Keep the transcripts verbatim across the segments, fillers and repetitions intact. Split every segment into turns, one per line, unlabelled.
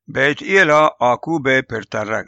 بیت ایلا آکوب پرترگ.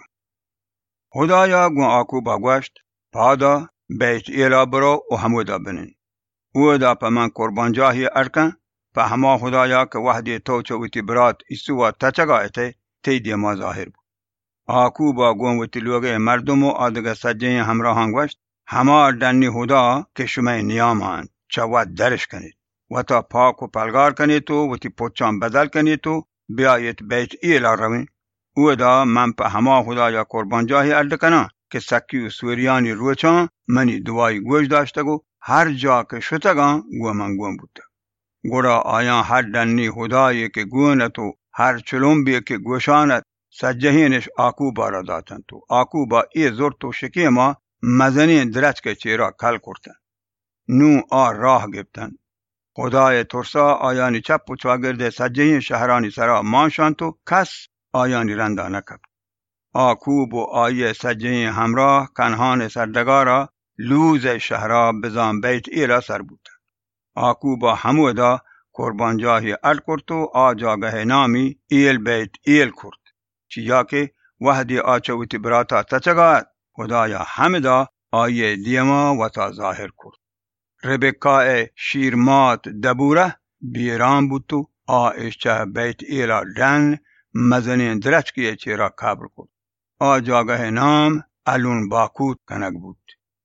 خدایا گون آکوبا گوشت پادا بیت ایلا برو و همودا بنین. او دا پا من قربان جاهی ارکن پا هما خدایا که وحدی تو چویتی برات ایسوا تچگا اته تی دیما ظاهر بود. آکوبا گون ویتی لوگه مردم و آدگه سجین همراهان گوشت هما دنی خدا که شما نیامان چواد درش کنید و تا پاک و پلگار کنید تو و تی پوچان بدل کنید تو بیایت بیت ایلا روین. او دا من پا هما خدایا قربان جاهی اردکنا که سکی و سوریانی روچان منی دعای گوش داشتگو هر جا که شتگان گو من گون بوده. گوڑا آیان هر دنی خدایی که گونتو هر چلومبی که گوشانت سجهینش آکوبا را داتن تو. آکوبا ای زورت و شکی ما مزنین درچ که چیرا کل کرتن. نو آ راه گبتن. خدای ترسا آیانی چپ و چواگرده سجهین شهرانی سرا مانشان تو کس آیانی رندا نکب. آکوب و آیه سجهین همراه کنهان سردگارا لوز شهرا بزان بیت ایلا سر بودن. آکوبا همودا قربان جاهی ارد کرتو آجاگه نامی ایل بیت ایل کرد. چیا که وحدی آچویتی براتا تچگاید خدایا همدا آیه دیما و تا ظاهر کرد. ربکای شیرمات دبوره بیران بودتو آیش چه بیت ایلا دن مزنین درچکیه چیرا کبر کرد. آجاگه نام الون باکوت کنگ بود.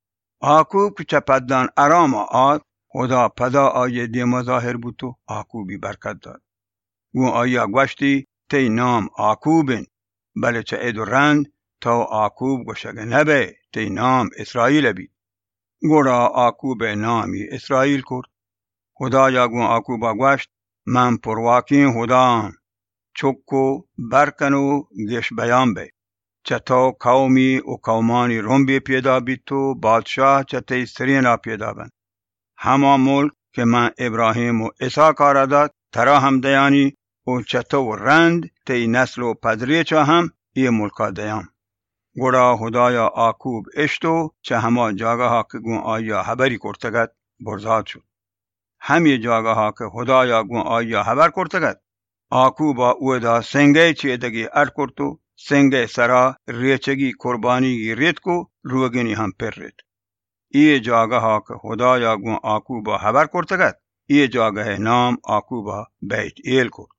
آکوب که چپدان ارام آد خدا پدا آیه دیما ظاهر بودتو آکوبی برکت داد. گو آیه گوشتی تی نام آکوبین بله چه ایدو رند تا آکوب گوشگه نبه تی نام اسرائیل بی. گوڑا آکوب نامی اسرائیل کرد. خدایا گو آکوبا گوشت من پرواکین خدام چکو برکنو گش بیان بی. چه تو قومی و قومانی رنبی پیدا بی تو بادشاه چه تی سرینا پیدا بند. هما ملک که من ابراهیم و اسحاق را داد ترا هم دیانی و چه تو رند تی نسل و پدری چه هم ای ملکا دیان. گوڑا خدایا آکوب اشتو چه هما جاگه ها که گون آیا حبری کرتگد برزاد شد. همی جاگه ها که خدایا گون آیا حبر کرتگد آکوبا او دا سنگه چیدگی ارد کرتو سنگه سرا ریچگی قربانی ریت کو روگینی هم پر ریت. ای جاگه ها که خدایا گون آکوبا حبر کرتگد ای جاگه نام آکوبا بیت ایل کرد.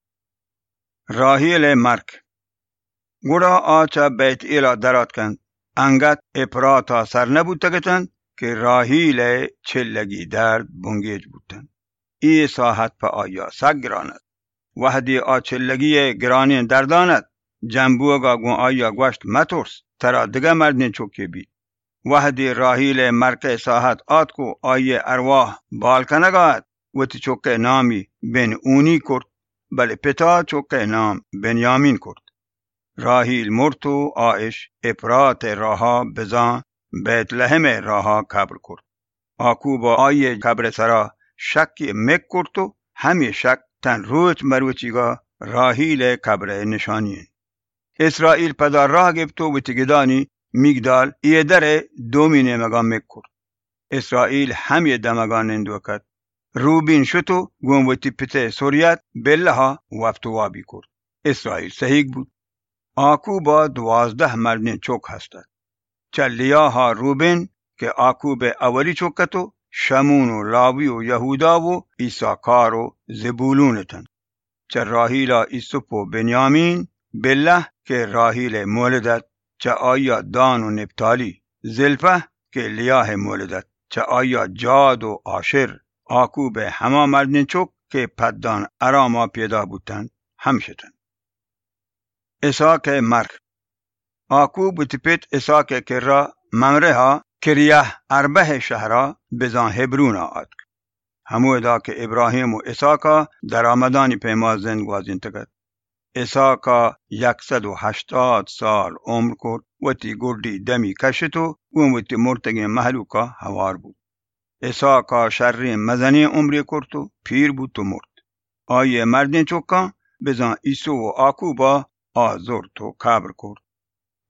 راهیل مرک. گوڑا آچا بیت ایلا درات کند انگت اپراتا سر نبودتگتن که راهیل چلگی درد بنگیج بودتن. ای ساحت پا آیا سگراند وحدی آچلگی گرانی درداند جنبوگا گون آیا گوشت مترس ترا دگه مردین چوکی بی. وحدی راهیل مرک ساحت آت کو آیه ارواح بالکنگاد و تی چوکه نامی بن اونی کرد بله پتا چوکه نام بنیامین کرد. راهیل مرتو آیش اپرات راها بزان بیت لحم راها کبر کرد. آکوبا آیه کبر سرا شکی مک کرد همی شک تن روچ مروچیگا راهیل کبر نشانی. اسرائیل پدا راه گبتو و تگدانی میگدال ایه در دومینه مگا مک کرد. اسرائیل همی دمگان اندوکت روبین شتو گون و تی پته سوریت بلها وفتو وابی کرد. اسرائیل صحیح بود. آکوبا دوازده مردین چوک هستد. چه لیاها روبین که آکوب اولی چوکتو شمون و لاوی و یهودا و ایساکار و زبولونتن. چه راهیلا ایسوپ و بنیامین بله که راهیل مولدت چه آیا دان و نبتالی زلفه که لیاه مولدت چه آیا جاد و آشر آکوب هما مردین چوک که پدان اراما پیدا بودن همشتن. اساک مرک. آکوب تپت اساک کرا ممره ها کریه اربه شهرها بزان هبرون آد. همو دا که ابراهیم و اساکا در آمدانی پیما زندگوازین تکد. اساکا یکصد و هشتاد سال عمر کرد و تی گردی دمی کشتو و تی مرتگی محلوکا هوار بود. اساکا شرری مزنی عمری کردو پیر بود تو مرد. آیه مردین چوکا بزان ایسو و آکوبا آزور تو کبر کرد.